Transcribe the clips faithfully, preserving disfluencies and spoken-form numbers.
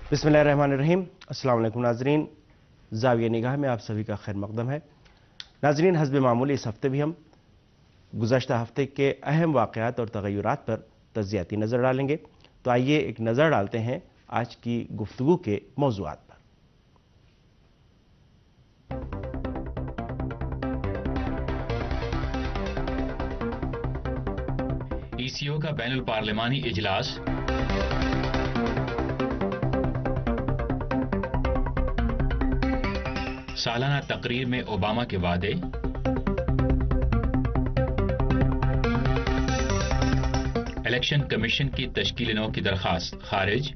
बिस्मिल्लाहिर्रहमानिर्रहीम। अस्सलाम वालेकुम नाज़रीन, ज़ाविया निगाह में आप सभी का खैर मक़दम है। नाज़रीन, हस्ब मामूल इस हफ्ते भी हम गुज़श्ता हफ्ते के अहम वाक़यात और तग़य्युरात पर तज़्ज़ियाती नज़र डालेंगे। तो आइए एक नज़र डालते हैं आज की गुफ्तगू के मौज़ूआत पर। ईसीओ का बैनुल पार्लिमानी इजलास, सालाना तकरीर में ओबामा के वादे, इलेक्शन कमीशन की तश्कील नौ की दरखास्त खारिज,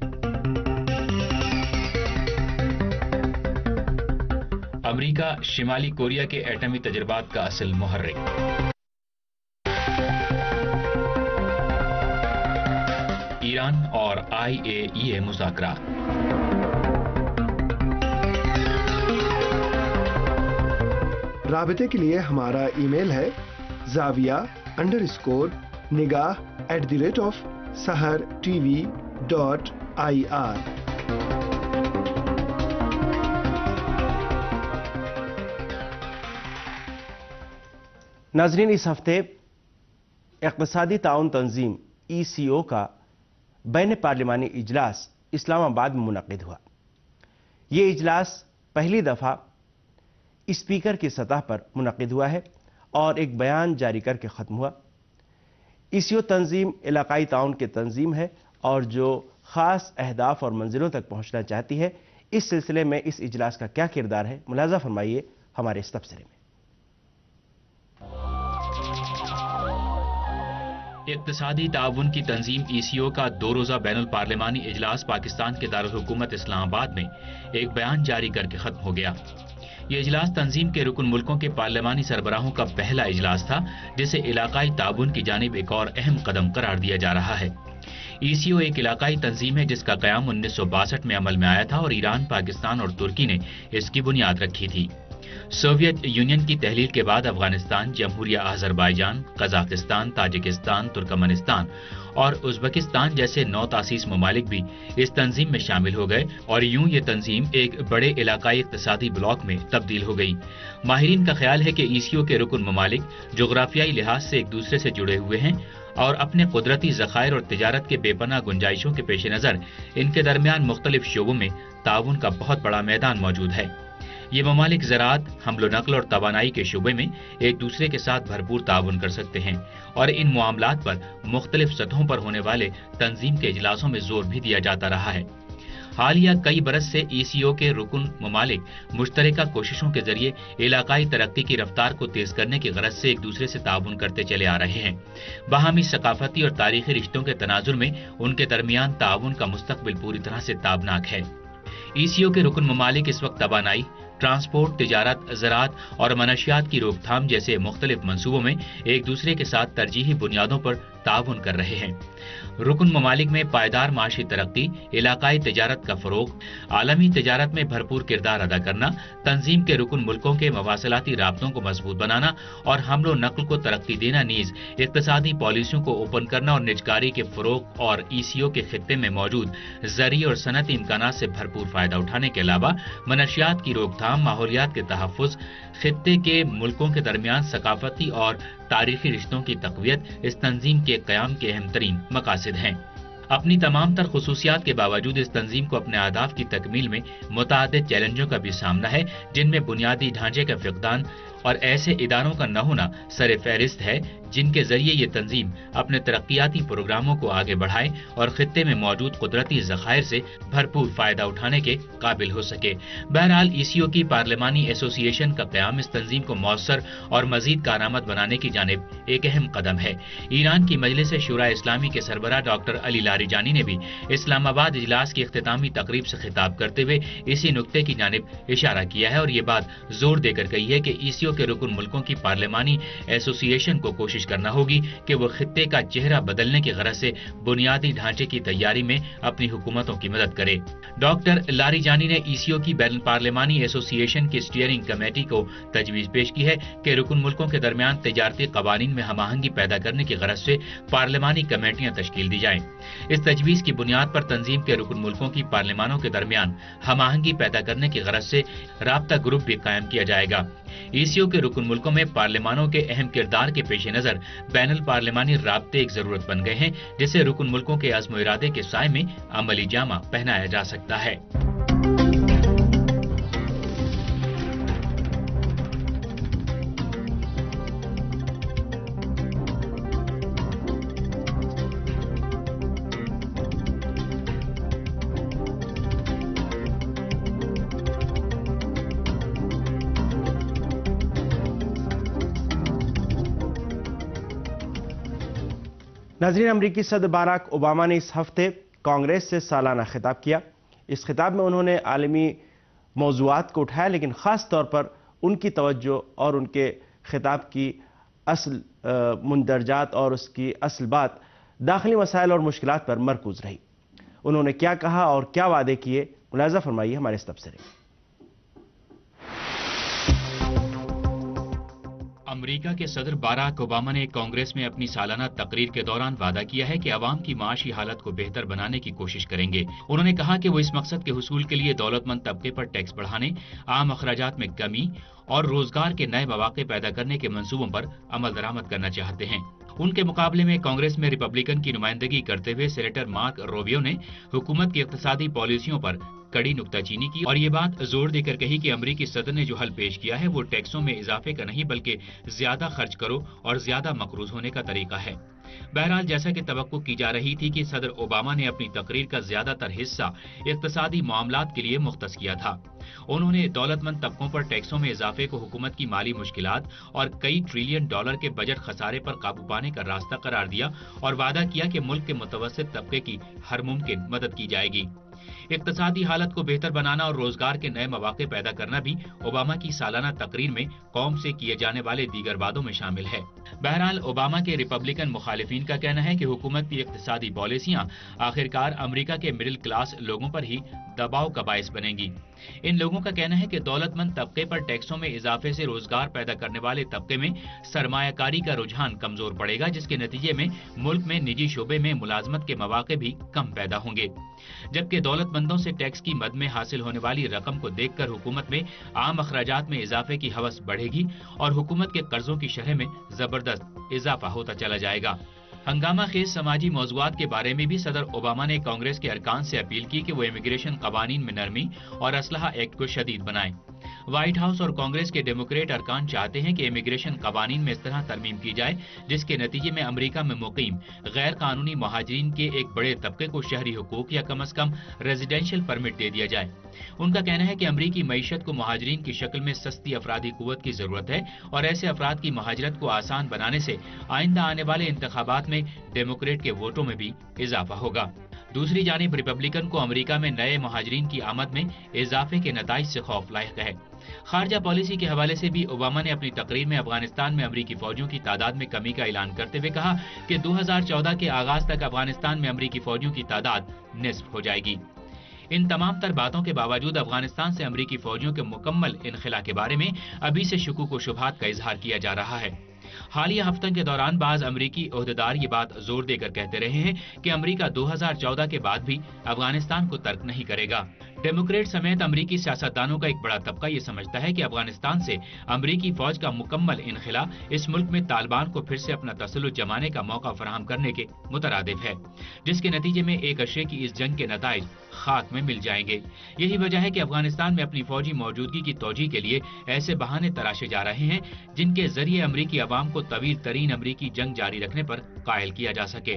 अमरीका शिमाली कोरिया के एटमी तजर्बात का असल मुहर्रिक, ईरान और आई ए ई ए मुज़ाकरा। राबते के लिए हमारा ईमेल है जाविया अंडर स्कोर निगाह at the rate of Sahar TV dot I R. नाज़रीन, इस हफ्ते इक़्तिसादी ताउन तंजीम ई सी ओ का बैन पार्लिमानी इजलास इस्लामाबाद में मुनक़िद हुआ। ये इजलास पहली दफ़ा स्पीकर की सतह पर मुनक़िद हुआ है और एक बयान जारी करके ख़त्म हुआ। ई सी ओ तंजीम इलाक़ाई ताउन की तंजीम है और जो ख़ास अहदाफ और मंजिलों तक पहुँचना चाहती है। इस सिलसिले में इस इजलास का क्या किरदार है, मुलाज़ा फरमाइए हमारे इस तबसरे में। इक़्तिसादी ताउन की तंजीम ई सी ओ का दो रोज़ा बैनुल पार्लिमानी इजलास पाकिस्तान के दारुल हुकूमत इस्लामाबाद में एक बयान जारी करके ख़त्म हो गया। ये इजलास तंजीम के रुकन मुल्कों के पार्लिमानी सरबराहों का पहला इजलास था, जिसे इलाकाई ताउन की जानिब एक और अहम कदम करार दिया जा रहा है। ई सी ओ एक इलाकाई तंजीम है जिसका क़याम उन्नीस सौ बासठ में अमल में आया था और ईरान, पाकिस्तान और तुर्की ने इसकी बुनियाद रखी थी। सोवियत यूनियन की तहलील के बाद अफगानिस्तान, जमहूरिया अज़रबैजान, कजाकिस्तान, ताजिकिस्तान, तुर्कमेनिस्तान और उज़्बेकिस्तान जैसे नौ तासीस ममालिक भी इस तंजीम में शामिल हो गए और यूं ये तंजीम एक बड़े इलाकाई इक़्तिसादी ब्लॉक में तब्दील हो गई। माहिरीन का ख्याल है कि ई सी ओ के रुकन ममालिक जोग्राफियाई लिहाज से एक दूसरे से जुड़े हुए हैं और अपने कुदरती ज़खायर और तिजारत के बेपनाह गुंजाइशों के पेश नज़र इनके दरमियान मुख्तलिफ शोबों में ताउन का बहुत बड़ा मैदान मौजूद है। ये ममालिक ज़राअत, हमलो नक्ल और तवानाई के शुबे में एक दूसरे के साथ भरपूर ताउन कर सकते हैं और इन मामलात पर मुख्तलिफ सतहों पर होने वाले तंजीम के इजलासों में जोर भी दिया जाता रहा है। हालिया कई बरस से ई सी ओ के रुकन ममालिक मुश्तरका कोशिशों के जरिए इलाकाई तरक्की की रफ्तार को तेज करने की गरज से एक दूसरे से ताउन करते चले आ रहे हैं। बाहमी सकाफती और तारीखी रिश्तों के तनाजुर में उनके दरमियान ताउन का मुस्तकबिल पूरी तरह से ताबनाक है। ई सी ओ के रुकन ममालिक इस वक्त तवानाई, ट्रांसपोर्ट, तिजारत, ज़राअत और मनशियात की रोकथाम जैसे मुख्तलिफ मंसूबों में एक दूसरे के साथ तरजीही बुनियादों पर ताउन कर रहे हैं। रुकन ममालिक में पायदार माशी तरक्की, इलाकाई तिजारत का फ़रोग़, आलमी तिजारत में भरपूर किरदार अदा करना, तंजीम के रुकन मुल्कों के मवासलाती राब्तों को मजबूत बनाना और हमलो नक्ल को तरक्की देना नीज़ इक़्तिसादी पॉलिसियों को ओपन करना और निजकारी के फ़रोग़ और ई सी ओ के खित्ते में मौजूद ज़री और सनती इम्कानात से भरपूर फ़ायदा उठाने के अलावा मनशियात की रोकथाम, माहौलियात के तहफ़्फ़ुज़, खित्ते के मुल्कों के दरमियान सकाफती और तारीखी रिश्तों की तक़वियत इस तंजीम के क़याम के अहम तरीन मकासिद हैं। अपनी तमाम तर खुसूसियात के बावजूद इस तंजीम को अपने अहदाफ की तकमील में मुतअद्दिद चैलेंजों का भी सामना है, जिनमें बुनियादी ढांचे का फ़क़दान और ऐसे इदारों का न होना सर फहरिस्त है जिनके जरिए ये तंजीम अपने तरक्याती प्रोग्रामों को आगे बढ़ाए और खित्ते में मौजूद कुदरती ज़खायर से भरपूर फायदा उठाने के काबिल हो सके। बहरहाल ई सी ओ की पार्लिमानी एसोसिएशन का क़याम इस तंजीम को मौसर और मजीद कारआमद बनाने की जानिब एक अहम कदम है। ईरान की मजलिस शुरा इस्लामी के सरबराह डॉक्टर अली लारिजानी ने भी इस्लामाबाद इजलास की इख्तितामी तकरीब से खिताब करते हुए इसी नुक्ते की जानिब इशारा किया है और ये बात जोर देकर कही है कि ई सी ओ के रुकन मुल्कों की पार्लिमानी एसोसिएशन को कोशिश कोशिश करना होगी कि वो खित्ते का चेहरा बदलने की गरज से बुनियादी ढांचे की तैयारी में अपनी हुकूमतों की मदद करे। डॉक्टर लारीजानी ने ईसीओ की बैन पार्लिमानी एसोसिएशन की स्टीयरिंग कमेटी को तजवीज पेश की है कि रुकन मुल्कों के दरमियान तजारती कवानीन में हमाहंगी पैदा करने की गरज से पार्लिमानी कमेटियां तश्कील दी जाएं। इस तजवीज की बुनियाद पर तंजीम के रुकन मुल्कों की पार्लिमानों के दरमियान हमाहंगी पैदा करने की गरज से राब्ता ग्रुप भी कायम किया जाएगा। ईसीओ के रुकन मुल्कों में पार्लिमानों के अहम किरदार के पेश नजर बैनुल पार्लिमानी राब्ते एक जरूरत बन गए हैं, जिसे रुकन मुल्कों के अज़्म इरादे के साए में अमली जामा पहनाया जा सकता है। नाज़रीन, अमरीकी सदर बाराक ओबामा ने इस हफ्ते कांग्रेस से सालाना खिताब किया। इस खिताब में उन्होंने आलमी मौज़ूआत को उठाया, लेकिन ख़ास तौर पर उनकी तवज्जो और उनके खिताब की असल मुंदरजात और उसकी असल बात दाखिली मसाइल और मुश्किलात पर मरकूज रही। उन्होंने क्या कहा और क्या वादे किए, मुलाज़ा फरमाइए हमारे इस तबसरे। अमेरिका के सदर बाराक ओबामा ने कांग्रेस में अपनी सालाना तकरीर के दौरान वादा किया है कि अवाम की माशी हालत को बेहतर बनाने की कोशिश करेंगे। उन्होंने कहा कि वो इस मकसद के हुसूल के लिए दौलतमंद तबके पर टैक्स बढ़ाने, आम अखराजात में कमी और रोजगार के नए मौके पैदा करने के मंसूबों पर अमल दरामद करना चाहते हैं। उनके मुकाबले में कांग्रेस में रिपब्लिकन की नुमाइंदगी करते हुए सेनेटर मार्क रोबियो ने हुकूमत की इक्तिसादी पॉलिसियों पर कड़ी नुक्ताचीनी की और ये बात जोर देकर कही कि अमरीकी सदर ने जो हल पेश किया है वो टैक्सों में इजाफे का नहीं बल्कि ज्यादा खर्च करो और ज्यादा मकरूज होने का तरीका है। बहरहाल, जैसा कि तवक्को की जा रही थी कि सदर ओबामा ने अपनी तकरीर का ज्यादातर हिस्सा इक्तिसादी मामलात के लिए मुख्तस किया था। उन्होंने दौलतमंद तबकों पर टैक्सों में इजाफे को हुकूमत की माली मुश्किलात और कई ट्रिलियन डॉलर के बजट खसारे पर काबू पाने का रास्ता करार दिया और वादा किया कि मुल्क के मुतवस्सित तबके की हर मुमकिन मदद की जाएगी। इक्तिसादी हालत को बेहतर बनाना और रोजगार के नए मौके पैदा करना भी ओबामा की सालाना तकरीर में कौम से किए जाने वाले दीगर वादों में शामिल है। बहरहाल, ओबामा के रिपब्लिकन मुखालिफिन का कहना है कि हुकूमत की इक्तिसादी पॉलिसियां आखिरकार अमेरिका के मिडिल क्लास लोगों पर ही दबाव का बायस बनेंगी। इन लोगों का कहना है कि दौलतमंद तबके पर टैक्सों में इजाफे से रोजगार पैदा करने वाले तबके में सरमायाकारी का रुझान कमजोर पड़ेगा, जिसके नतीजे में मुल्क में निजी शोबे में मुलाजमत के मौके भी कम पैदा होंगे। जबकि दौलतमंदों से टैक्स की मद में हासिल होने वाली रकम को देखकर हुकूमत में आम अखराजात में इजाफे की हवस बढ़ेगी और हुकूमत के कर्जों की शरह में जबरदस्त इजाफा होता चला जाएगा। हंगामा खेज समाजी मौज़ूआत के बारे में भी सदर ओबामा ने कांग्रेस के अरकान से अपील की कि वो इमिग्रेशन कवानीन में नरमी और असलहा एक्ट को शदीद बनाएं। व्हाइट हाउस और कांग्रेस के डेमोक्रेट अरकान चाहते हैं कि इमिग्रेशन कवानीन में इस तरह तरमीम की जाए जिसके नतीजे में अमेरिका में मुकीम गैर कानूनी महाजरीन के एक बड़े तबके को शहरी हुकूक या कम अज कम रेजिडेंशियल परमिट दे दिया जाए। उनका कहना है कि अमरीकी मईशत को महाजरीन की शक्ल में सस्ती अफराधी कुव्वत की जरूरत है और ऐसे अफराद की महाजरत को आसान बनाने से आइंदा आने वाले इंतखाबात में डेमोक्रेट के वोटों में भी इजाफा होगा। दूसरी जानिब रिपब्लिकन को अमेरिका में नए महाजरीन की आमद में इजाफे के नताइज से खौफ लायक है। खारजा पॉलिसी के हवाले से भी ओबामा ने अपनी तकरीर में अफगानिस्तान में अमरीकी फौजियों की तादाद में कमी का ऐलान करते हुए कहा कि दो हजार चौदह के आगाज तक अफगानिस्तान में अमरीकी फौजियों की तादाद निस्फ हो जाएगी। इन तमाम तर बातों के बावजूद अफगानिस्तान से अमरीकी फौजियों के मुकम्मल इनखला के बारे में अभी से शुकूक व शुबहात का इजहार किया जा रहा है। हालिया हफ्तों के दौरान बाज अमरीकी ओहदेदार ये बात जोर देकर कहते रहे हैं कि अमरीका दो हजार चौदह के बाद भी अफगानिस्तान को तर्क नहीं करेगा। डेमोक्रेट समेत अमरीकी सियासतदानों का एक बड़ा तबका ये समझता है कि अफगानिस्तान से अमरीकी फौज का मुकम्मल इनखला इस मुल्क में तालिबान को फिर से अपना तसल्लुत जमाने का मौका फराहम करने के मुतरादिफ है, जिसके नतीजे में एक अशरे की इस जंग के नताइज खाक में मिल जाएंगे। यही वजह है कि अफगानिस्तान में अपनी फौजी मौजूदगी की तोजी के लिए ऐसे बहाने तराशे जा रहे हैं जिनके जरिए अमरीकी अवाम को तवील तरीन अमरीकी जंग जारी रखने पर कायल किया जा सके।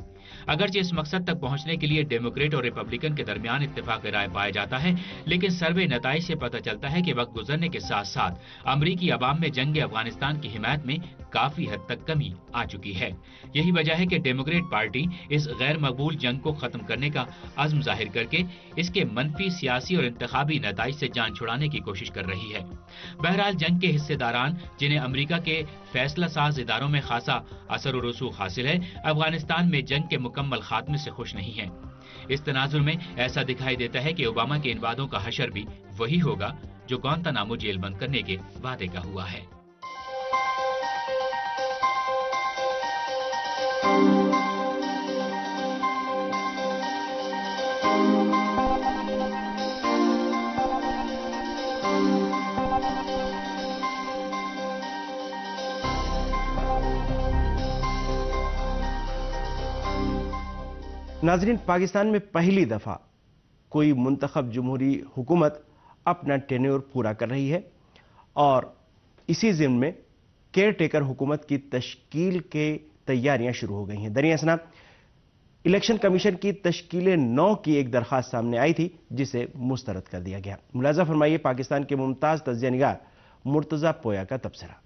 अगरचे इस मकसद तक पहुंचने के लिए डेमोक्रेट और रिपब्लिकन के दरमियान इत्तेफाक राय पाया जाता है, लेकिन सर्वे नताइज से पता चलता है कि वक्त गुजरने के साथ साथ अमरीकी अवाम में जंग अफगानिस्तान की हिमायत में काफी हद तक कमी आ चुकी है। यही वजह है कि डेमोक्रेट पार्टी इस गैर मकबूल जंग को खत्म करने का अज़्म जाहिर करके इसके मनफी सियासी और इंतखाबी नताइज से जान छुड़ाने की कोशिश कर रही है। बहरहाल जंग के हिस्सेदारान, जिन्हें अमेरिका के फैसला साज इदारों में खासा असर और रसूख हासिल है, अफगानिस्तान में जंग के मुकम्मल खात्मे से खुश नहीं है। इस तनाजुर में ऐसा दिखाई देता है कि ओबामा के इन वादों का हशर भी वही होगा जो ग्वांतानामो जेल बंद करने के वादे का हुआ है। नाजरीन, पाकिस्तान में पहली दफा कोई मुंतखब जमहूरी हुकूमत अपना टेन्योर पूरा कर रही है और इसी ज़िम्न में केयर टेकर हुकूमत की तश्कील के तैयारियां शुरू हो गई हैं। दरियासना इलेक्शन कमीशन की तश्कील नौ की एक दरख्वास्त सामने आई थी जिसे मुस्तरद कर दिया गया। मुलाजा फरमाइए पाकिस्तान के मुमताज तज्जिया निगार मुर्तजा पोया का तबसरा।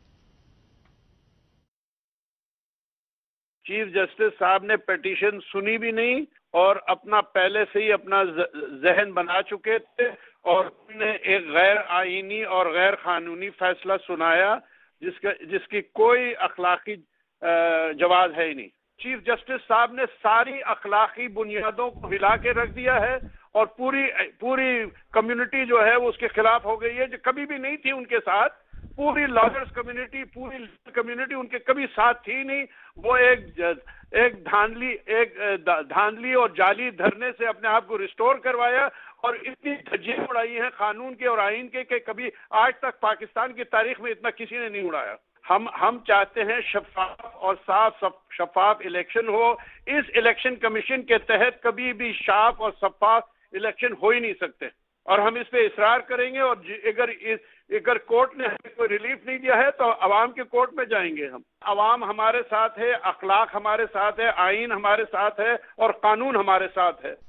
चीफ जस्टिस साहब ने पिटीशन सुनी भी नहीं और अपना पहले से ही अपना जहन बना चुके थे और उन्होंने एक गैर आईनी और गैर कानूनी फैसला सुनाया जिसका जिसकी कोई अखलाकी जवाब है ही नहीं। चीफ जस्टिस साहब ने सारी अखलाकी बुनियादों को हिला के रख दिया है और पूरी पूरी कम्युनिटी जो है वो उसके खिलाफ हो गई है, जो कभी भी नहीं थी उनके साथ। पूरी लॉयर्स कम्युनिटी, पूरी कम्युनिटी उनके कभी साथ थी नहीं। वो एक एक धांधली एक धांधली और जाली धरने से अपने आप को रिस्टोर करवाया और इतनी धज्जियां उड़ाई हैं कानून के और आइन के कि कभी आज तक पाकिस्तान की तारीख में इतना किसी ने नहीं उड़ाया। हम हम चाहते हैं शफाफ और साफ शफाफ इलेक्शन हो। इस इलेक्शन कमीशन के तहत कभी भी साफ और शफाफ इलेक्शन हो ही नहीं सकते और हम इस पे इसरार करेंगे। और अगर इस अगर कोर्ट ने हमें कोई रिलीफ नहीं दिया है तो अवाम के कोर्ट में जाएंगे हम। अवाम हमारे साथ है, अखलाक हमारे साथ है, आइन हमारे साथ है और कानून हमारे साथ है।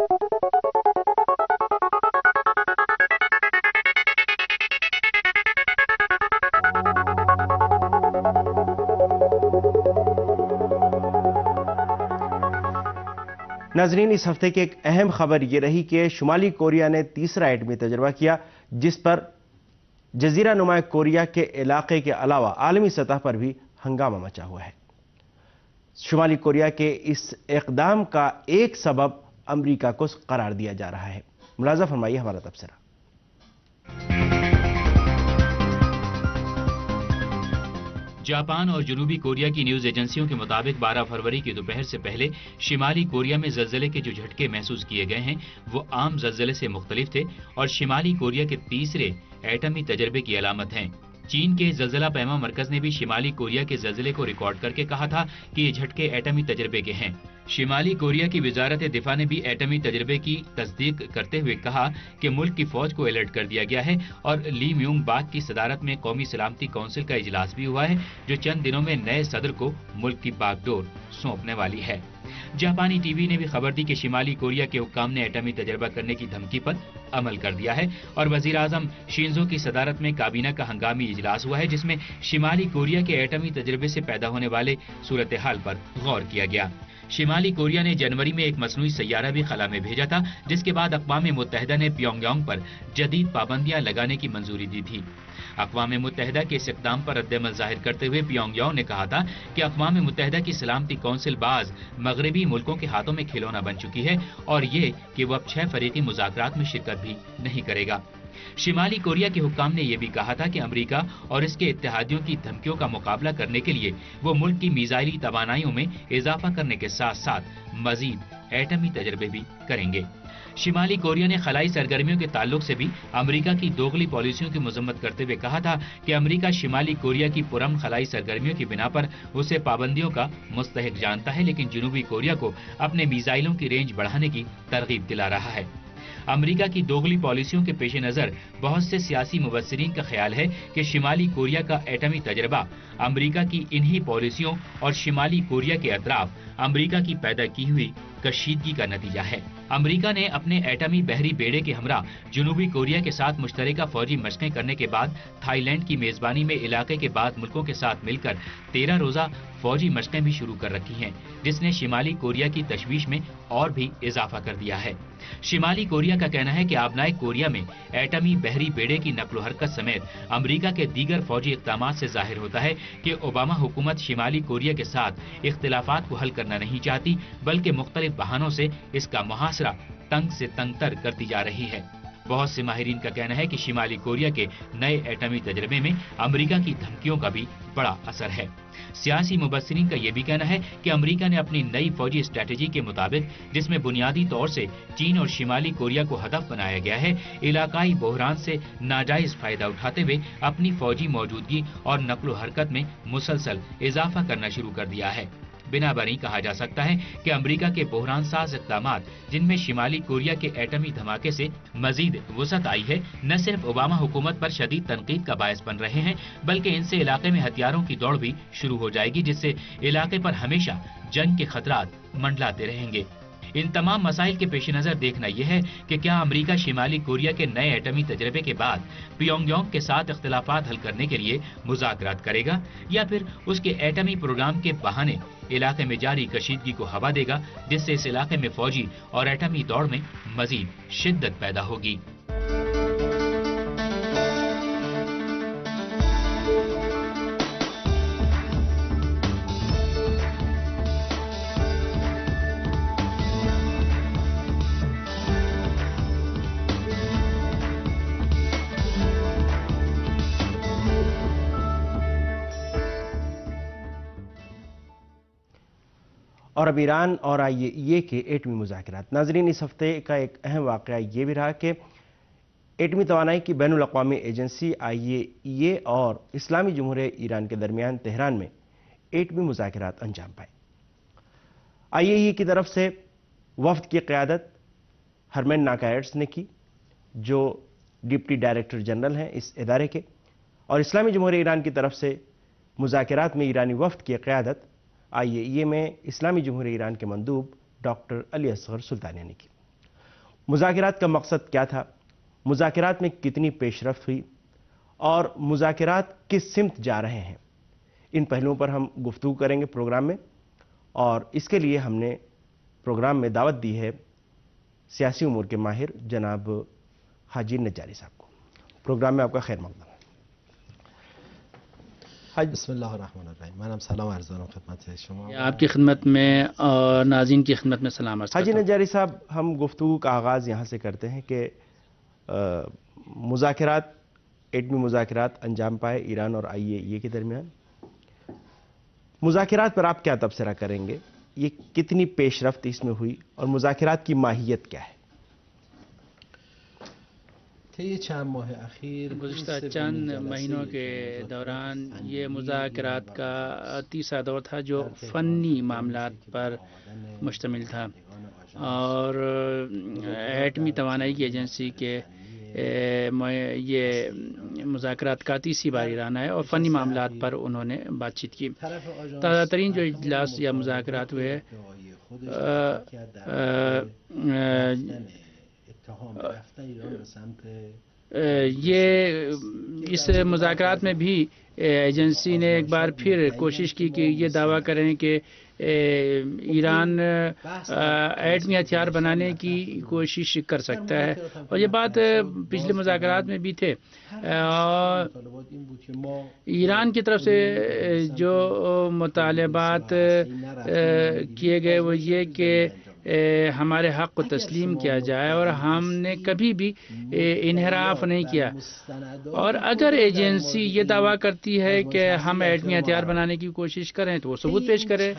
नाजरीन, इस हफ्ते की एक अहम खबर यह रही कि शुमाली कोरिया ने तीसरा एटमी तजर्बा किया जिस पर जजीरा नुमा कोरिया के इलाके के अलावा आलमी सतह पर भी हंगामा मचा हुआ है। शुमाली कोरिया के इस इकदाम का एक सबब अमेरिका को करार दिया जा रहा है। मुलाजा फरमाइए हमारा तबसरा। जापान और जनूबी कोरिया की न्यूज एजेंसियों के मुताबिक बारह फरवरी की दोपहर से पहले शिमाली कोरिया में जलजले के जो झटके महसूस किए गए हैं वो आम जलजले से मुख्तलिफ थे और शिमाली कोरिया के तीसरे एटमी तजर्बे की अलामत हैं। चीन के जलजला पैमा मरकज ने भी शिमाली कोरिया के जलजले को रिकॉर्ड करके कहा था कि ये झटके एटमी तजर्बे के हैं। शिमाली कोरिया की वजारत दिफा ने भी एटमी तजर्बे की तस्दीक करते हुए कहा कि मुल्क की फौज को अलर्ट कर दिया गया है और ली म्यूंग बाग की सदारत में कौमी सलामती काउंसिल का इजलास भी हुआ है जो चंद दिनों में नए सदर को मुल्क की बागडोर सौंपने वाली है। जापानी टीवी ने भी खबर दी कि शिमाली कोरिया के हुक्काम ने एटमी तजर्बा करने की धमकी पर अमल कर दिया है और वजीर आजम शिंजो की सदारत में काबीना का हंगामी इजलास हुआ है जिसमें शिमाली कोरिया के एटमी तजर्बे से पैदा होने वाले सूरत हाल पर गौर किया गया। शिमाली कोरिया ने जनवरी में एक मसनूई सैयारा भी खला में भेजा था जिसके बाद अक़वाम मुत्तहिदा ने प्योंगयांग पर जदीद पाबंदियां लगाने की मंजूरी दी थी। अक़वाम मुत्तहिदा के इस इक़दाम पर रद्द-ए-अमल जाहिर करते हुए प्योंगयांग ने कहा था कि अक़वाम मुत्तहिदा की सलामती कौंसिल बाज मगरबी मुल्कों के हाथों में खिलौना बन चुकी है और ये कि वो अब छह फरीकी मुज़ाकरात में शिरकत भी नहीं करेगा। शिमाली कोरिया के हुक्काम ने यह भी कहा था कि अमेरिका और इसके इत्तेहादियों की धमकियों का मुकाबला करने के लिए वो मुल्क की मिसाइली तवानाइयों में इजाफा करने के साथ साथ मजीद एटमी तजर्बे भी करेंगे। शिमाली कोरिया ने खलाई सरगर्मियों के ताल्लुक से भी अमेरिका की दोगली पॉलिसियों की मजम्मत करते हुए कहा था कि अमेरिका शिमाली कोरिया की पुरम खलाई सरगर्मियों की बिना पर उसे पाबंदियों का मुस्तहिक जानता है लेकिन जनूबी कोरिया को अपने मिसाइलों की रेंज बढ़ाने की तरगीब दिला रहा है। امریکہ کی دوغلی پالیسیوں کے پیش نظر بہت سے سیاسی مبصرین کا خیال ہے کہ شمالی کوریا کا ایٹمی تجربہ امریکہ کی انہی پالیسیوں اور شمالی کوریا کے اطراف امریکہ کی پیدا کی ہوئی کشیدگی کا نتیجہ ہے۔ امریکہ نے اپنے ایٹمی بحری بیڑے کے ہمراہ جنوبی کوریا کے ساتھ مشترکہ فوجی مشقیں کرنے کے بعد تھائی لینڈ کی میزبانی میں علاقے کے بعد ملکوں کے ساتھ مل کر تیرہ روزہ فوجی مشقیں بھی شروع کر رکھی ہیں، جس نے شمالی کوریا کی تشویش میں اور بھی اضافہ کر دیا ہے۔ شمالی کوریا کا کہنا ہے کہ آبنائے کوریا میں ایٹمی بحری بیڑے کی نقل و حرکت سمیت امریکہ کے دیگر فوجی اقدامات سے ظاہر ہوتا ہے کہ اوباما حکومت شمالی کوریا کے ساتھ اختلافات کو حل کرنا نہیں چاہتی، بلکہ مختلف بہانوں سے اس کا محاصرہ تنگ سے تنگ تر کرتی جا رہی ہے۔ بہت سے ماہرین کا کہنا ہے کہ شمالی کوریا کے نئے ایٹمی تجربے میں امریکہ کی دھمکیوں کا بھی بڑا اثر ہے۔ سیاسی مبصرین کا یہ بھی کہنا ہے کہ امریکہ نے اپنی نئی فوجی اسٹریٹجی کے مطابق، جس میں بنیادی طور سے چین اور شمالی کوریا کو ہدف بنایا گیا ہے، علاقائی بحران سے ناجائز فائدہ اٹھاتے ہوئے اپنی فوجی موجودگی اور نقل و حرکت میں مسلسل اضافہ کرنا شروع کر دیا ہے۔ بنا بری کہا جا سکتا ہے کہ امریکہ کے بحران ساز اقدامات، جن میں شمالی کوریا کے ایٹمی دھماکے سے مزید وسعت آئی ہے، نہ صرف اوباما حکومت پر شدید تنقید کا باعث بن رہے ہیں، بلکہ ان سے علاقے میں ہتھیاروں کی دوڑ بھی شروع ہو جائے گی، جس سے علاقے پر ہمیشہ جنگ کے خطرات منڈلاتے رہیں گے۔ ان تمام مسائل کے پیش نظر دیکھنا یہ ہے کہ کیا امریکہ شمالی کوریا کے نئے ایٹمی تجربے کے بعد پیونگ یانگ کے ساتھ اختلافات حل کرنے کے لیے مذاکرات کرے گا، یا پھر اس کے ایٹمی پروگرام کے بہانے علاقے میں جاری کشیدگی کو ہوا دے گا، جس سے اس علاقے میں فوجی اور ایٹمی دوڑ میں مزید شدت پیدا ہوگی۔ اور اب ایران اور آئی اے ای اے کے ایٹمی مذاکرات۔ ناظرین، اس ہفتے کا ایک اہم واقعہ یہ بھی رہا کہ ایٹمی توانائی کی بین الاقوامی ایجنسی آئی اے ای اے اور اسلامی جمہوریہ ایران کے درمیان تہران میں ایٹمی مذاکرات انجام پائے۔ آئی اے ای اے کی طرف سے وفد کی قیادت ہرمین ناکائرز نے کی، جو ڈپٹی ڈائریکٹر جنرل ہیں اس ادارے کے، اور اسلامی جمہوریہ ایران کی طرف سے مذاکرات میں ایرانی وفد کی قیادت آئی اے ای اے میں اسلامی جمہوریہ ایران کے مندوب ڈاکٹر علی اصغر سلطانیہ نے کی۔ مذاکرات کا مقصد کیا تھا، مذاکرات میں کتنی پیش رفت ہوئی، اور مذاکرات کس سمت جا رہے ہیں، ان پہلوؤں پر ہم گفتگو کریں گے پروگرام میں، اور اس کے لیے ہم نے پروگرام میں دعوت دی ہے سیاسی امور کے ماہر جناب حاجی نجاری صاحب کو۔ پروگرام میں آپ کا خیر مقدم ہے۔ بسم اللہ الرحمن الرحیم۔ میں نام سلام عرض دارم خدمت شما، آپ کی خدمت میں اور ناظرین کی خدمت میں سلام عرض کرتا حاجی ہوں۔ نجاری صاحب، ہم گفتگو کا آغاز یہاں سے کرتے ہیں کہ مذاکرات ایٹمی مذاکرات انجام پائے ایران اور آئی اے ای اے کے درمیان۔ مذاکرات پر آپ کیا تبصرہ کریں گے، یہ کتنی پیش رفت اس میں ہوئی اور مذاکرات کی ماہیت کیا ہے؟ طی چند ماہ اخیر گزشتہ چند مہینوں کے دوران یہ مذاکرات کا تیسرا دور تھا جو فنی معاملات پر مشتمل تھا، اور ایٹمی توانائی کی ایجنسی کے یہ مذاکرات کا تیسری بار ایران آئے اور فنی معاملات پر انہوں نے بات چیت کی۔ تازہ ترین جو اجلاس یا مذاکرات ہوئے یہ اس مذاکرات میں بھی ایجنسی نے ایک بار پھر کوشش کی کہ یہ دعویٰ کریں کہ ایران ایٹمی ہتھیار بنانے کی کوشش کر سکتا ہے، اور یہ بات پچھلے مذاکرات میں بھی تھے۔ ایران کی طرف سے جو مطالبات کیے گئے وہ یہ کہ ہمارے حق کو تسلیم کیا جائے، اور ہم نے کبھی بھی انحراف نہیں کیا، اور اگر ایجنسی یہ دعویٰ کرتی ہے کہ ہم ایٹمی ہتھیار بنانے کی کوشش کریں تو وہ ثبوت پیش کرے۔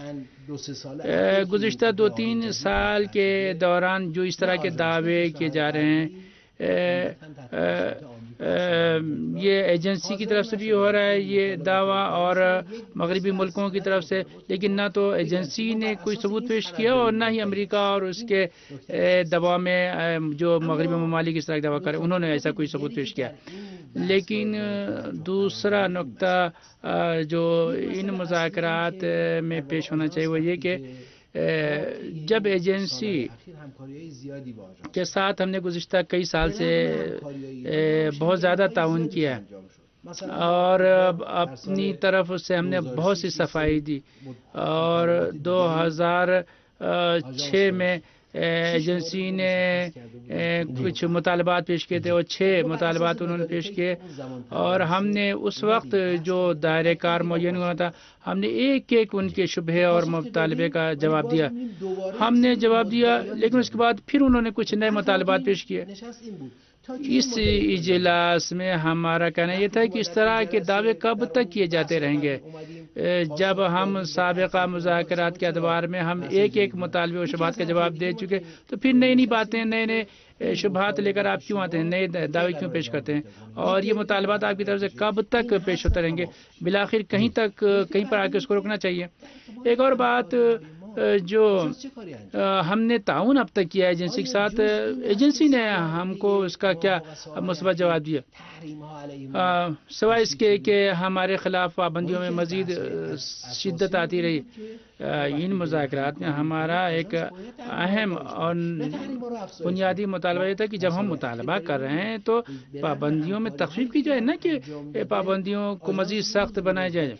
گزشتہ دو تین سال کے دوران جو اس طرح کے دعوے کیے جا رہے ہیں یہ ایجنسی کی طرف سے بھی ہو رہا ہے یہ دعویٰ اور مغربی ملکوں کی طرف سے، لیکن نہ تو ایجنسی نے کوئی ثبوت پیش کیا اور نہ ہی امریکہ اور اس کے دباؤ میں جو مغربی ممالک اس طرح کا دعویٰ کرے انہوں نے ایسا کوئی ثبوت پیش کیا۔ لیکن دوسرا نقطہ جو ان مذاکرات میں پیش ہونا چاہیے وہ یہ کہ جب ایجنسی کے ساتھ ہم نے گزشتہ کئی سال سے بہت زیادہ تعاون کیا ہے اور اپنی طرف سے ہم نے بہت سی صفائی دی، اور دو ہزار چھ میں ایجنسی نے کچھ مطالبات پیش کیے تھے اور چھ مطالبات انہوں نے پیش کیے، اور ہم نے اس وقت جو دائرہ کار معین ہوا تھا ہم نے ایک ایک ان کے شبہے اور مطالبے کا جواب دیا ہم نے جواب دیا لیکن اس کے بعد پھر انہوں نے کچھ نئے مطالبات پیش کیے۔ اس اجلاس میں ہمارا کہنا یہ تھا کہ اس طرح کے دعوے کب تک کیے جاتے رہیں گے؟ جب ہم سابقہ مذاکرات کے ادوار میں ہم ایک ایک مطالبے و شبہات کا جواب دے چکے، تو پھر نئی نئی باتیں نئے نئے شبہات لے کر آپ کیوں آتے ہیں، نئے دعوے کیوں پیش کرتے ہیں، اور یہ مطالبات آپ کی طرف سے کب تک پیش ہوتے رہیں گے؟ بالآخر کہیں تک کہیں پر آ کے اس کو روکنا چاہیے۔ ایک اور بات جو ہم نے تعاون اب تک کیا ہے ایجنسی کے ساتھ، ایجنسی نے ہم کو اس کا کیا مثبت جواب دیا، سوائے اس کے کہ ہمارے خلاف پابندیوں میں مزید شدت آتی رہی۔ ان مذاکرات میں ہمارا ایک اہم اور بنیادی مطالبہ یہ تھا کہ جب ہم مطالبہ کر رہے ہیں تو پابندیوں میں تخفیف کی جائے، نہ کہ پابندیوں کو مزید سخت بنایا جائے،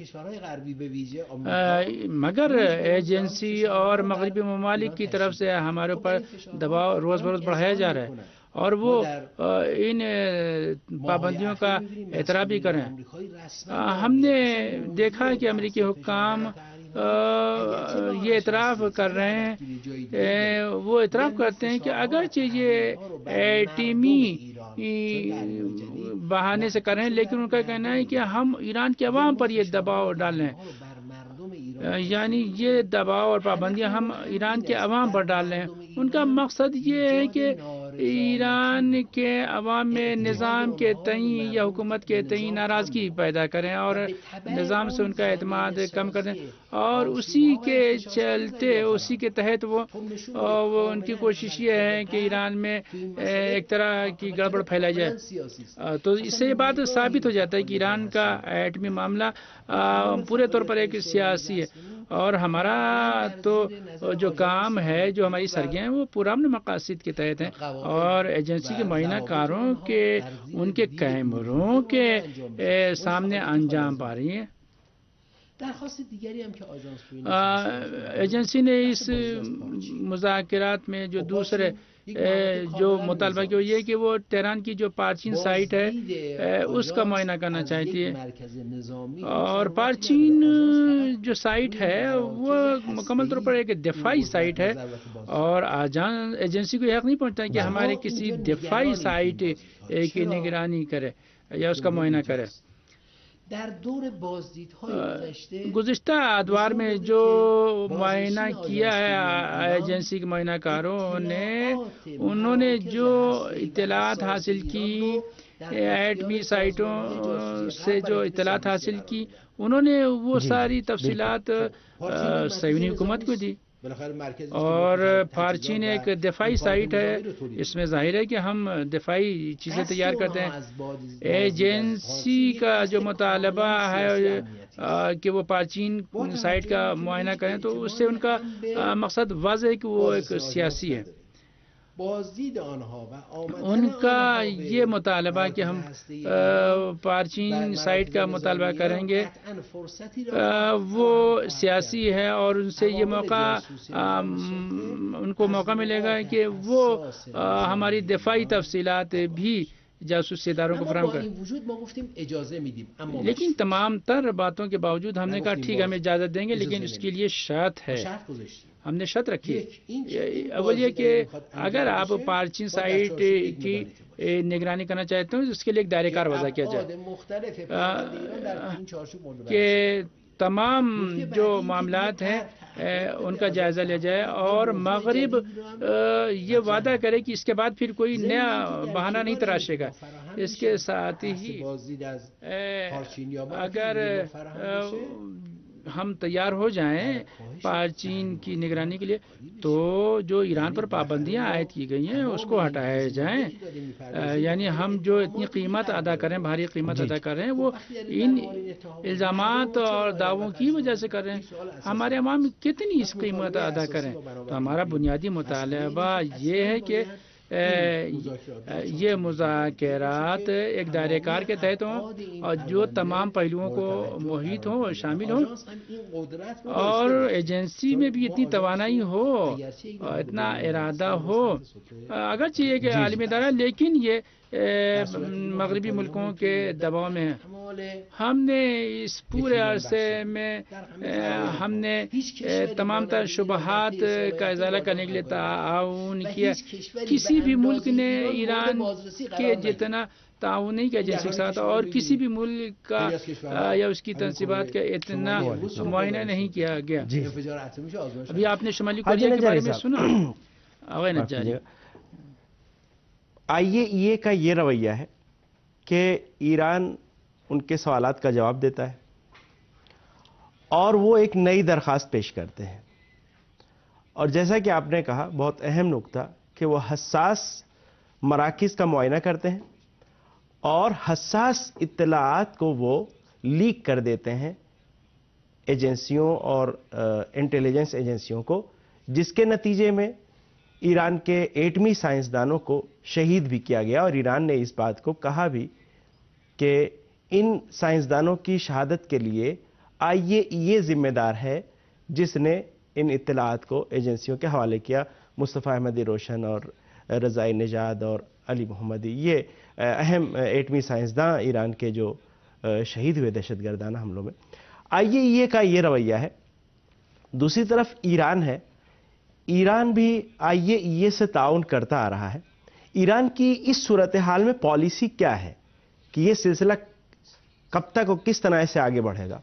مگر ایجنسی اور مغربی ممالک کی طرف سے ہمارے اوپر دباؤ روز بروز بڑھایا جا رہا ہے اور وہ ان پابندیوں کا اعتراف بھی کریں۔ ہم نے دیکھا کہ امریکی حکام یہ اعتراف کر رہے ہیں، وہ اعتراف کرتے ہیں کہ اگرچہ یہ ایٹمی بہانے سے کر رہے ہیں لیکن ان کا کہنا ہے کہ ہم ایران کے عوام پر یہ دباؤ ڈال رہے ہیں، یعنی یہ دباؤ اور پابندیاں ہم ایران کے عوام پر ڈال رہے ہیں۔ ان کا مقصد یہ ہے کہ ایران کے عوام میں نظام کے تئیں یا حکومت کے تئیں ناراضگی پیدا کریں اور نظام سے ان کا اعتماد کم کر دیں، اور اسی کے چلتے اسی کے تحت وہ وہ ان کی کوشش یہ ہے کہ ایران میں ایک طرح کی گڑبڑ پھیلائی جائے۔ تو اس سے یہ بات ثابت ہو جاتا ہے کہ ایران کا ایٹمی معاملہ پورے طور پر ایک سیاسی ہے، اور ہمارا تو جو کام ہے جو ہماری سرگرمیاں ہیں وہ پرامن مقاصد کے تحت ہیں، اور ایجنسی کے معائنہ کاروں کے ان کے کیمروں کے سامنے انجام پا رہی ہیں۔ ایجنسی نے اس مذاکرات میں جو دوسرے جو مطالبہ کیا یہ کہ وہ تہران کی جو پارچین سائٹ ہے اس کا معائنہ کرنا چاہتی ہے، اور پارچین جو سائٹ ہے وہ مکمل طور پر ایک دفاعی سائٹ ہے، اور آجان ایجنسی کو حق نہیں پہنچتا کہ ہمارے کسی دفاعی سائٹ کی نگرانی کرے یا اس کا معائنہ کرے۔ گزشتہ ادوار میں جو معائنہ کیا ہے ایجنسی کے معائنہ کاروں نے، انہوں نے جو اطلاعات حاصل کی ایٹمی سائٹوں سے جو اطلاعات حاصل کی انہوں نے وہ ساری تفصیلات صہیونی حکومت کو دی، اور پارچین ایک دفاعی سائٹ ہے، اس میں ظاہر ہے کہ ہم دفاعی چیزیں تیار کرتے ہیں۔ ایجنسی کا جو مطالبہ ہے کہ وہ پارچین سائٹ کا معائنہ کریں تو اس سے ان کا مقصد واضح ہے کہ وہ ایک سیاسی ہے۔ ان کا یہ مطالبہ کہ ہم پارچین سائٹ کا مطالبہ کریں گے وہ سیاسی ہے، اور ان سے یہ موقع ان کو موقع ملے گا کہ وہ ہماری دفاعی تفصیلات بھی جاسوسی اداروں کو فراہم کریں۔ لیکن تمام تر باتوں کے باوجود ہم نے کہا ٹھیک ہم اجازت دیں گے، لیکن اس کے لیے شرط ہے، ہم نے شرط رکھی ہے۔ اول یہ کہ اگر آپ پارچین سائٹ کی نگرانی کرنا چاہتے ہیں اس کے لیے ایک دائرہ کار وضع کیا جائے کہ تمام جو معاملات ہیں ان کا جائزہ لیا جائے اور مغرب یہ وعدہ کرے کہ اس کے بعد پھر کوئی نیا بہانہ نہیں تراشے گا. اس کے ساتھ ہی اگر ہم تیار ہو جائیں پارچین کی نگرانی کے لیے تو جو ایران پر پابندیاں عائد کی گئی ہیں اس کو ہٹائے جائیں. یعنی ہم جو اتنی قیمت ادا کریں بھاری قیمت ادا کر رہے ہیں وہ ان الزامات اور دعووں کی وجہ سے کر رہے ہیں. ہمارے عوام کتنی اس قیمت ادا کریں. تو ہمارا بنیادی مطالبہ یہ ہے کہ یہ مذاکرات ایک دائرہ کار کے تحت ہوں اور جو تمام پہلوؤں کو محیط ہوں اور شامل ہوں اور ایجنسی میں بھی اتنی توانائی ہو اور اتنا ارادہ ہو. اگرچہ یہ کہ عالمی ادارہ لیکن یہ مغربی ملکوں کے دباؤ میں ہے. ہم نے اس پورے عرصے میں ہم نے تمام تر شبہات کا ازالہ کرنے کے لیے تعاون کیا. کسی بھی ملک نے ایران کے جتنا تعاون نہیں کیا ایجنسی کے ساتھ اور کسی بھی ملک کا یا اس کی تنصیبات کا اتنا معائنہ نہیں کیا گیا. ابھی آپ نے شمالی کوریا کے بارے میں سنا آغا نجاری. آئی اے ای اے کا یہ رویہ ہے کہ ایران ان کے سوالات کا جواب دیتا ہے اور وہ ایک نئی درخواست پیش کرتے ہیں اور جیسا کہ آپ نے کہا بہت اہم نکتہ کہ وہ حساس مراکز کا معائنہ کرتے ہیں اور حساس اطلاعات کو وہ لیک کر دیتے ہیں ایجنسیوں اور انٹیلیجنس ایجنسیوں کو, جس کے نتیجے میں ایران کے ایٹمی سائنسدانوں کو شہید بھی کیا گیا. اور ایران نے اس بات کو کہا بھی کہ ان سائنسدانوں کی شہادت کے لیے آئی اے ای اے ذمہ دار ہے جس نے ان اطلاعات کو ایجنسیوں کے حوالے کیا. مصطفیٰ احمدی روشن اور رضائی نژاد اور علی محمدی یہ اہم ایٹمی سائنسداں ایران کے جو شہید ہوئے دہشت گردانہ حملوں میں. آئی اے ای اے کا یہ رویہ ہے. دوسری طرف ایران ہے, ایران بھی آئی اے ای اے سے تعاون کرتا آ رہا ہے. ایران کی اس صورتحال میں پالیسی کیا ہے کہ یہ سلسلہ کب تک اور کس طرح سے آگے بڑھے گا؟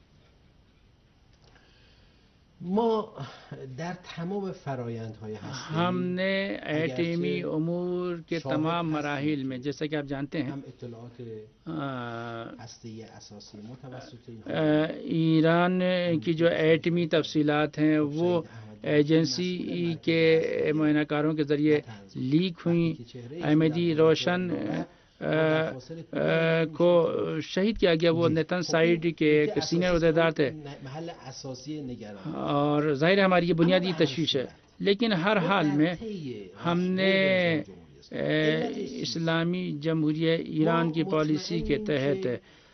ما در تمام فرایندهای هستی ہم نے ایٹمی امور کے تمام مراحل میں جیسا کہ آپ جانتے ہیں هم اطلاعات هستی اساسی متوسط ایران کی جو ایٹمی تفصیلات ہیں وہ ایجنسی کے معائنہ کاروں کے ذریعے لیک ہوئیں. احمدی روشن کو شہید کیا گیا, وہ نیتن سائیڈ کے ایک سینئر عہدیدار تھے اور ظاہر ہے ہماری یہ بنیادی تشویش ہے. لیکن ہر حال میں ہم نے اسلامی جمہوریہ ایران کی پالیسی کے تحت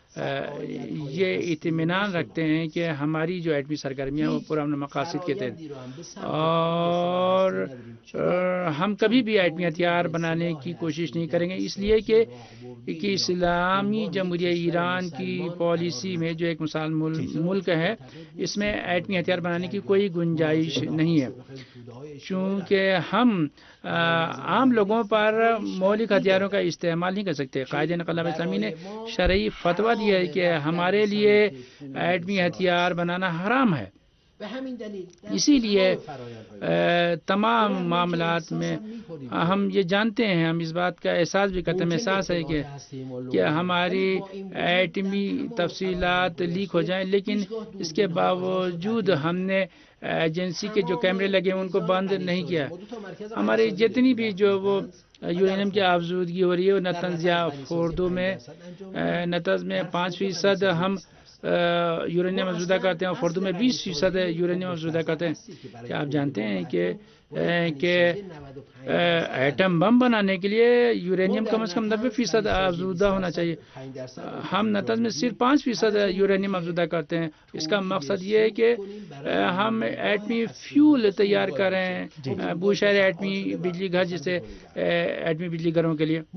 یہ اطمینان رکھتے ہیں کہ ہماری جو ایٹمی سرگرمیاں وہ پرامن مقاصد کے تحت اور ہم کبھی بھی ایٹمی ہتھیار بنانے کی کوشش نہیں کریں گے, اس لیے کہ کہ اسلامی جمہوریہ ایران کی پالیسی میں جو ایک مثال ملک ہے اس میں ایٹمی ہتھیار بنانے کی کوئی گنجائش نہیں ہے. چونکہ ہم عام لوگوں پر مولک ہتھیاروں کا استعمال نہیں کر سکتے. قائد انقلاب اسلامی نے شرعی فتویٰ دیا ہے کہ ہمارے لیے ایٹمی ہتھیار بنانا حرام ہے. اسی لیے تمام معاملات میں ہم یہ جانتے ہیں, ہم اس بات کا احساس بھی کرتے ہیں, احساس ہے کہ کہ ہماری ایٹمی تفصیلات لیک ہو جائیں, لیکن اس کے باوجود ہم نے ایجنسی کے جو کیمرے لگے ہیں ان کو بند نہیں کیا. ہماری جتنی بھی جو وہ یورینیم کی آفزودگی ہو رہی ہے نتنز یا فوردو میں, نتنز میں پانچ فیصد ہم یورینیم افزودہ کرتے ہیں اور فوردو میں بیس فیصد یورینیم افزودہ کرتے ہیں. کیا آپ جانتے ہیں کہ کہ ایٹم بم بنانے کے لیے یورینیم کم از کم نبے فیصد افزودہ ہونا چاہیے. ہم نتنز میں صرف پانچ فیصد یورینیم افزودہ کرتے ہیں. اس کا مقصد یہ ہے کہ ہم ایٹمی فیول تیار کریں, بوشہر ایٹمی بجلی گھر جسے ایٹمی بجلی گھروں کے لیے.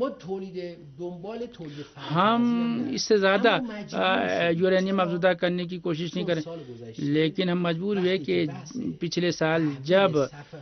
ہم اس سے زیادہ یورینیم افزودہ کرنے کی کوشش نہیں کریں, لیکن ہم مجبور ہوئے کہ پچھلے سال جب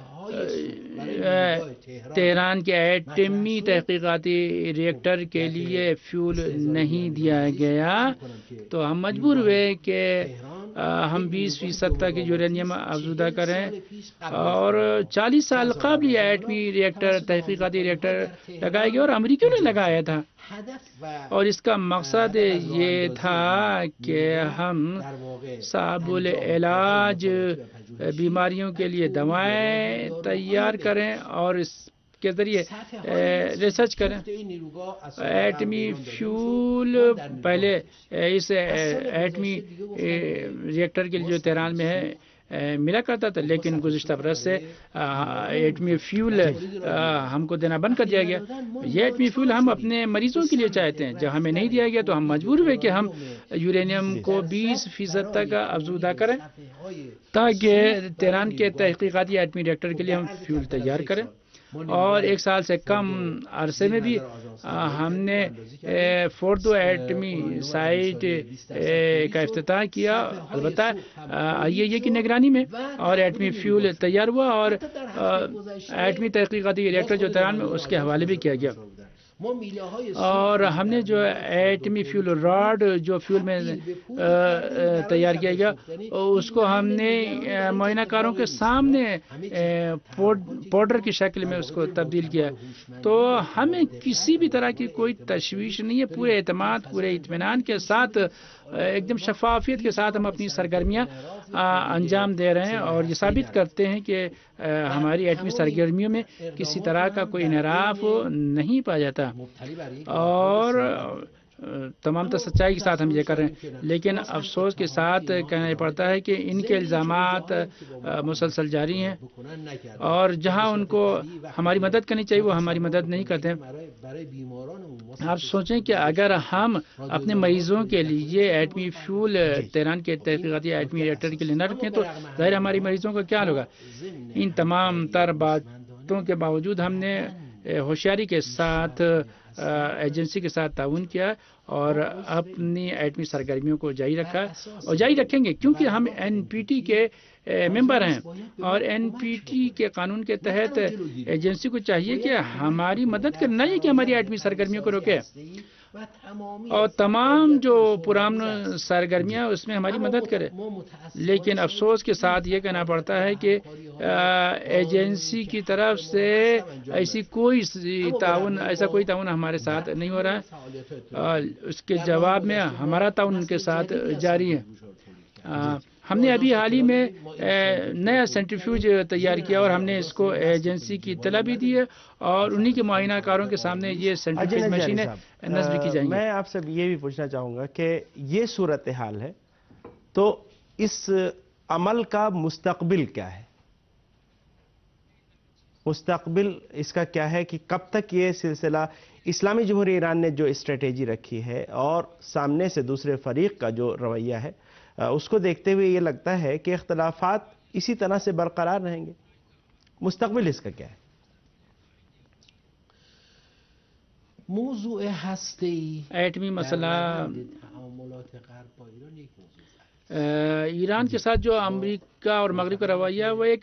تہران کے ایٹمی تحقیقاتی ریئیکٹر کے لیے فیول نہیں دیا گیا تو ہم مجبور ہوئے کہ ہم بیس فیصد تک یورینیم افزودہ کریں اور چالیس سال قبل یہ ایٹمی ریئیکٹر تحقیقاتی ریئیکٹر لگایا گیا اور امریکیوں نے لگایا تھا، اور اس کا مقصد یہ تھا کہ ہم صعب العلاج بیماریوں کے لیے دوائیں تیار کریں اور اس کے ذریعے ریسرچ کریں۔ ایٹمی فیول پہلے اس ایٹمی ریئیکٹر کے لیے جو تہران میں ہے ملا کرتا تھا، لیکن گزشتہ برس سے ایٹمی فیول ہم کو دینا بند کر دیا گیا۔ یہ ایٹمی فیول ہم اپنے مریضوں کے لیے چاہتے ہیں، جب ہمیں نہیں دیا گیا تو ہم مجبور ہوئے کہ ہم یورینیم کو بیس فیصد تک افزودہ کریں تاکہ تہران کے تحقیقاتی ایٹمی ریئیکٹر کے لیے ہم فیول تیار کریں۔ اور ایک سال سے کم عرصے میں بھی ہم نے فوردو ایٹمی سائٹ کا افتتاح کیا، البتہ آئی اے کی نگرانی میں، اور ایٹمی فیول تیار ہوا اور ایٹمی تحقیقاتی ریئیکٹر جو تہران میں اس کے حوالے بھی کیا گیا۔ اور ہم نے جو ایٹمی فیول راڈ جو فیول میں تیار کیا گیا اس کو ہم نے معائنہ کاروں کے سامنے پاؤڈر کی شکل میں اس کو تبدیل کیا، تو ہمیں کسی بھی طرح کی کوئی تشویش نہیں ہے، پورے اعتماد پورے اطمینان کے ساتھ ایک دم شفافیت کے ساتھ ہم اپنی سرگرمیاں انجام دے رہے ہیں اور یہ ثابت کرتے ہیں کہ ہماری ایٹمی سرگرمیوں میں کسی طرح کا کوئی انحراف نہیں پایا جاتا، اور تمام تر سچائی کے ساتھ ہم یہ کر رہے ہیں۔ لیکن افسوس کے ساتھ کہنا پڑتا ہے کہ ان کے الزامات مسلسل جاری ہیں، اور جہاں ان کو ہماری مدد کرنی چاہیے وہ ہماری مدد نہیں کرتے۔ آپ سوچیں کہ اگر ہم اپنے مریضوں کے لیے یہ ایٹمی فیول تہران کے تحقیقاتی ایٹمی ریئیکٹر کے لیے نہ رکھیں تو ظاہر ہماری مریضوں کو کیا ہوگا۔ ان تمام تر باتوں کے باوجود ہم نے ہوشیاری کے ساتھ ایجنسی کے ساتھ تعاون کیا اور اپنی ایٹمی سرگرمیوں کو جاری رکھا اور جاری رکھیں گے، کیونکہ ہم این پی ٹی کے ممبر ہیں، اور این پی ٹی کے قانون کے تحت ایجنسی کو چاہیے کہ ہماری مدد کرے، نہ یہ کہ ہماری ایٹمی سرگرمیوں کو روکے، اور تمام جو پرامن سرگرمیاں اس میں ہماری مدد کرے۔ لیکن افسوس کے ساتھ یہ کہنا پڑتا ہے کہ ایجنسی کی طرف سے ایسی کوئی تعاون ایسا کوئی تعاون ہمارے ساتھ نہیں ہو رہا ہے، اس کے جواب میں ہمارا تعاون ان کے ساتھ جاری ہے۔ ہم نے ابھی حال ہی میں نیا سینٹریفیوج تیار کیا اور ہم نے اس کو ایجنسی کی اطلاع بھی دی ہے، اور انہی کے معائنہ کاروں کے سامنے یہ سینٹریفیوج مشینیں نصب کی جائیں گی۔ میں آپ سے یہ بھی پوچھنا چاہوں گا کہ یہ صورتحال ہے تو اس عمل کا مستقبل کیا ہے؟ مستقبل اس کا کیا ہے کہ کب تک یہ سلسلہ اسلامی جمہوریہ ایران نے جو اسٹریٹجی رکھی ہے اور سامنے سے دوسرے فریق کا جو رویہ ہے اس کو دیکھتے ہوئے یہ لگتا ہے کہ اختلافات اسی طرح سے برقرار رہیں گے، مستقبل اس کا کیا ہے؟ موضوع هسته‌ای ایٹمی مسئلہ تعاملات غرب با ایران یک موضوع است. ایران کے ساتھ جو امریکہ اور مغرب کا رویہ ہے وہ ایک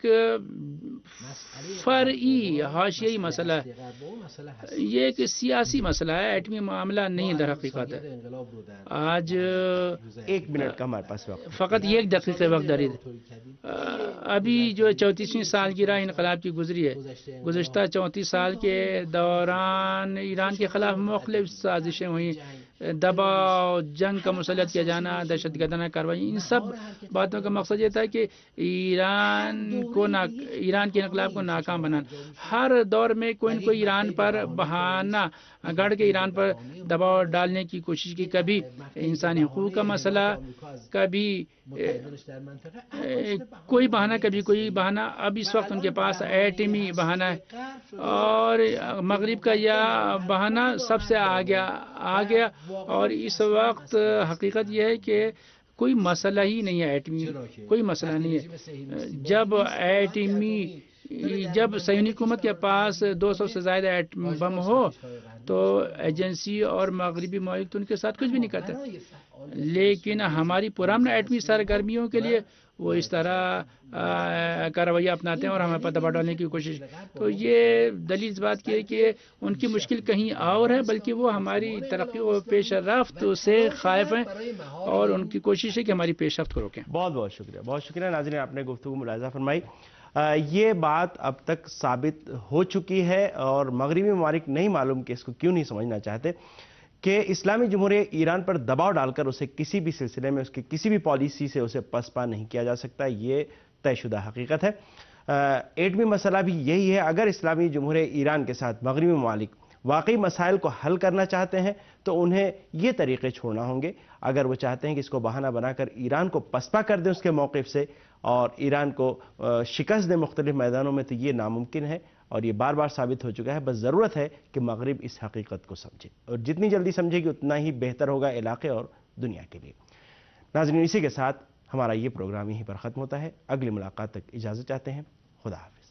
فرعی حاشیائی مسئلہ ہے، یہ ایک سیاسی مسئلہ ہے، ایٹمی معاملہ نہیں در حقیقت ہے۔ آج ایک منٹ کا ہمارے پاس وقت، فقط ایک دقیقے وقت دارید، ابھی جو چونتیسویں سالگرہ انقلاب کی گزری ہے، گزشتہ چونتیس سال کے دوران ایران کے خلاف مختلف سازشیں ہوئیں، دباؤ، جنگ کا مسلط کیا جانا، دہشت گردانہ کارروائی، ان سب باتوں کا مقصد یہ تھا کہ ایران کو ایران کے انقلاب کو ناکام بنانا۔ ہر دور میں کوئی نہ کوئی ایران پر بہانہ گڑھ کے ایران پر دباؤ ڈالنے کی کوشش کی، کبھی انسانی حقوق کا مسئلہ، کبھی کوئی بہانہ کبھی کوئی بہانہ۔ اب اس وقت ان کے پاس ایٹمی بہانہ ہے، اور مغرب کا یہ بہانہ سب سے آگیا آ گیا، اور اس وقت حقیقت یہ ہے کہ کوئی مسئلہ ہی نہیں ہے، ایٹمی کوئی مسئلہ نہیں ہے۔ جب ایٹمی جب صہیونی حکومت کے پاس دو سو سے زائد ایٹم بم ہو تو ایجنسی اور مغربی ممالک تو ان کے ساتھ کچھ بھی نہیں کرتے، لیکن ہماری پرامن ایٹمی سرگرمیوں کے لیے وہ اس طرح کا رویہ اپناتے ہیں اور ہمیں پر دباؤ ڈالنے کی کوشش. تو یہ دلیل اس بات کی ہے کہ ان کی مشکل کہیں اور ہے، بلکہ وہ ہماری ترقی و پیش رفت سے خائف ہیں اور ان کی کوشش ہے کہ ہماری پیش رفت کو روکیں. بہت بہت شکریہ بہت شکریہ ناظرین، آپ نے گفتگو ملاحظہ فرمائی. یہ بات اب تک ثابت ہو چکی ہے اور مغربی ممالک نہیں معلوم کہ اس کو کیوں نہیں سمجھنا چاہتے کہ اسلامی جمہوریہ ایران پر دباؤ ڈال کر اسے کسی بھی سلسلے میں اس کی کسی بھی پالیسی سے اسے پسپا نہیں کیا جا سکتا. یہ طے شدہ حقیقت ہے. ایٹمی مسئلہ بھی یہی ہے. اگر اسلامی جمہوریہ ایران کے ساتھ مغربی ممالک واقعی مسائل کو حل کرنا چاہتے ہیں تو انہیں یہ طریقے چھوڑنا ہوں گے. اگر وہ چاہتے ہیں کہ اس کو بہانہ بنا کر ایران کو پسپا کر دیں اس کے موقف سے اور ایران کو شکست دیں مختلف میدانوں میں، تو یہ ناممکن ہے اور یہ بار بار ثابت ہو چکا ہے. بس ضرورت ہے کہ مغرب اس حقیقت کو سمجھے اور جتنی جلدی سمجھے گی اتنا ہی بہتر ہوگا علاقے اور دنیا کے لیے. ناظرین، اسی کے ساتھ ہمارا یہ پروگرام یہیں پر ختم ہوتا ہے. اگلی ملاقات تک اجازت چاہتے ہیں. خدا حافظ.